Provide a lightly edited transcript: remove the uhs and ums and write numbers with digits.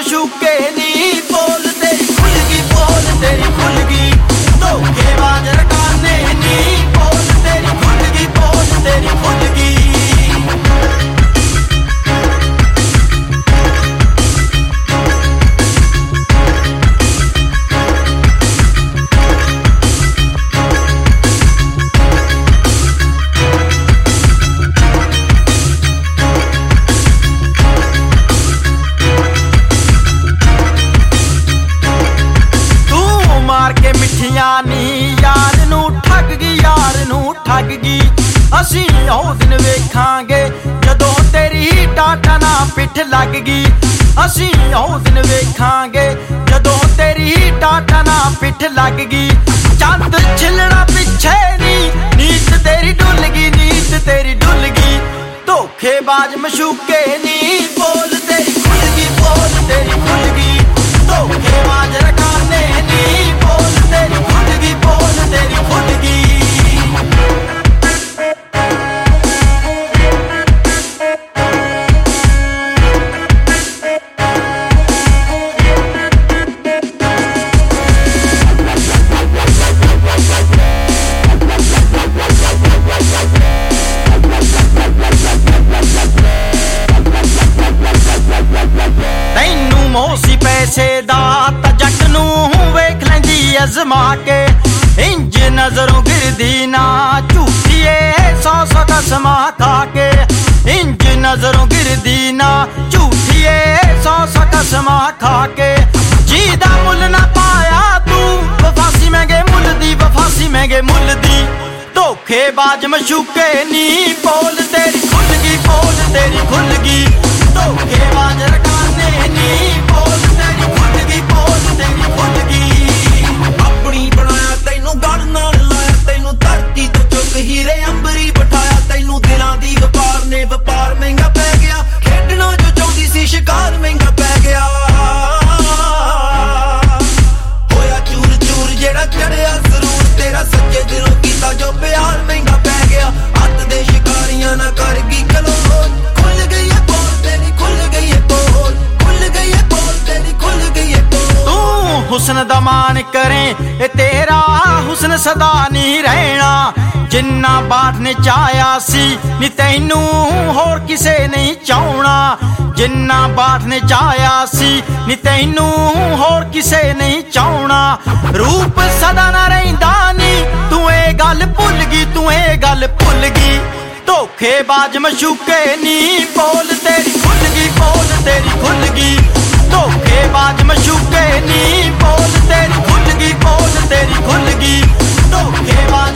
मशूके नी बोल तेरी खुल गई, बोल तेरी खुल गई। धोखेबाज रकाने नी बोल तेरी खुल गई, बोल तेरी खुल गई। ਨੀ यार नू ठग गई, यार नू ठग गई। असी ओ दिन वेखांगे जदों तेरी टाटा ना पिठ लग गई। असी ओ दिन वेखांगे जदों तेरी टाटा ना पिठ लग गई। चंद छिलना पिछे नी नीत तेरी डुल गई, नीत तेरी डुल गई। धोखेबाज मशूके नी बोल तेरी खुल गई, बोल तेरी खुल गई। धोखेबाज रकाने नी बोल तेरी खुल गई, बोल तेरी खुल गई। तैनू मोसी पैसे दा ता जट नू वेख लैंदी अजमा के। इंज नजरों गिरदी ना झूठिए सौ सौ कसमा खा के। इंज नजरों गिरदी ना झूठिए सौ सौ कसमा खा के। जी दा मुल ना पाया तू वफासी महंगे मुल दी, वफासी महंगे मुल दी। धोखेबाज मशूके नी बोल तेरी खुल गई, बोल तेरी खुल गई। धोखेबाज रकाने नी बोल तेरी खुल गई, बोल तेरी खुल गई। अपनी बनाया तैनू गल नाल लाया, तैनू धरती तो चुक हीरे अंबरी बिठाया। तैनू दिलां दी व्यापार ने व्यापार महंगा पै गया। खेडना जो चाहती सी शिकार महंगा पै गया। होया चूर चूर जेड़ा चढ़िया जरूर तेरा सच्चे दिलों कीता जो प्यार महंगा पै गया। हत्थ दे शिकारियां ना कर गई कलोल। खुल गई है बोल तेरी खुल गई है बोल, खुल गई है बोल तेरी खुल गई है बोल। तू हुस्न दा मान करें ए तेरा हुस्न सदा नहीं रहना। जिन्ना बाट ने चाया सी नी तैनू होर किसे नहीं चाहना। जिन्ना बाट ने चाया सी नी तैनू होर किसे नहीं चाहना। रूप सदा ना रहिंदा नी तू ए गल भुल गई, तू ए गल भुल गई। धोखेबाज मशूके नी बोल तेरी खुल गई, बोल तेरी खुल गई। धोखेबाज मशूके नी बोल तेरी खुल गई, बोल तेरी खुल गई। धोखेबाज